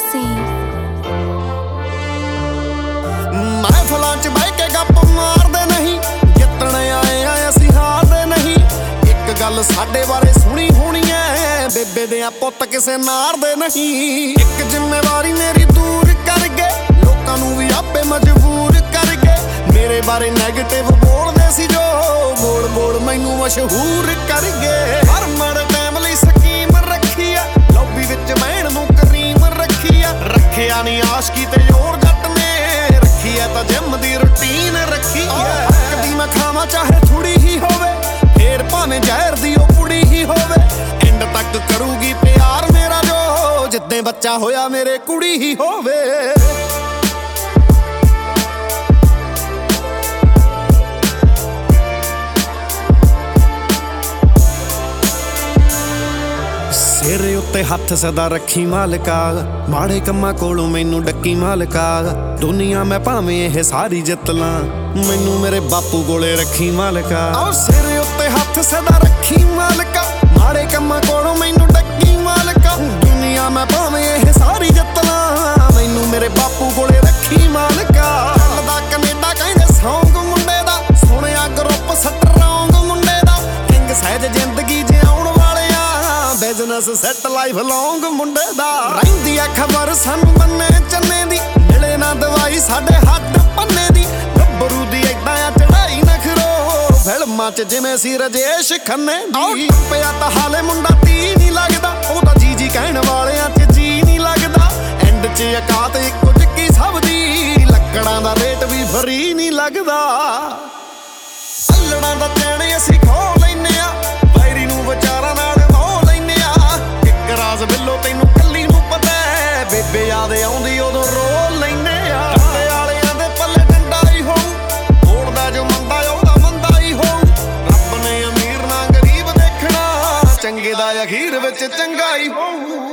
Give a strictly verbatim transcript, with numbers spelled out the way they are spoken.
Lucy महफिलां च बह के गप मारदे नहीं, जितण आए आ असीं हारदे नहीं। एक गल साडे बारे सुनी होनी है, बेबे दियां पुत्त किसे नारदे नहीं। एक जिम्मेवारी मेरी दूर कर गए, लोकां नूं भी आपे मजबूर कर गए। मेरे बारे नैगेटिव बोलदे सी जो, बोल बोल मैनू मशहूर कर गए। हर मड़ टाइम लई स्कीम रखी आ, लॉबी विच मैण नूं करीम रखी आ। रखिया नी आशकी ते जोर जट ने, रखी है तां जिम दी रूटीन रखी है। कदी मैं खावां चाहे थोड़ी ही होवे, फेर भावें जहर दी ओ पुड़ी ही होवे। एंड तक करूगी प्यार मेरा जो, जिद्दें बच्चा होया मेरे कुड़ी ही होवे। तेरे उत्ते हथ सदा रखी मालका, माड़े कम्मां कोलों मैनू डक्की मालका। दुनिया मैं भावें यह सारी जित ला, मैनू मेरे बापू कोले रखी मालका। सिर उत्ते हथ सदा रखी मालका, माड़े कम्मां कोलों मैनू डक्की मालका। दुनिया मैं भावें यह सारी जित ला, मैनू मेरे बापू कोले रखी मालका। चलदा कनेडा कहंदे सौंग मुंडे दा, सुणिया ग्रुप सटरौंग मुंडे दा। किंग सहज जिंदगी जिउण वालिया, बिजनेस सैट लाइफ लॉन्ग मुंडे दा। रहिंदी आ खबर सानू बन्ने चन्ने दी, मिले ना दवाई साडे हੱਡ पन्ने दी। गब्बरू दी ऐडां आ चढ़ाई नखरो, फिल्मां च जिवें सी रजेश खन्ने दी। टप्पिया तां हाले मुंडा ती नी लगदा, ओहदा जी जी कहण वालियां च जी नी लगदा। एंड च औकात इक्को जिक्की सब दी, ਲੱਕੜਾਂ ਦਾ ਰੇਟ ਵੀ ਫਰੀ ਨੀ ਲੱਗਦਾ। ਅਲੜਾਂ ਦਾ ਚੈਨ ਅਸੀਂ ਖੋ ਲੈਨੇ ਆ, ਵੈਰੀ ਨੂੰ ਵਿਚਾਰਾਂ ਨਾਲ ਬਿੱਲੋ ਤੈਨੂੰ ਕੱਲੀ ਨੂੰ ਪਤਾ ਹੈ, ਬੇਬੇ ਯਾਦ ਆਉਂਦੀ ਉਦੋਂ ਰੋ ਲੈਨੇ ਆ। ਟੱਟੇ ਵਾਲਿਆਂ ਦੇ ਪੱਲੇ ਡੰਡਾ ਹੀ ਹੋਊ, ਮੋੜਦਾ ਜੋ ਮੰਦਾ ਉਹਦਾ ਮੰਦਾ ਹੀ ਹੋਊ। ਰੱਬ ਨੇ ਅਮੀਰ ਨਾ ਗਰੀਬ ਦੇਖਣਾ, ਚੰਗੇ ਦਾ ਅਖੀਰ ਵਿੱਚ ਚੰਗਾ ਹੀ ਹੋਊ।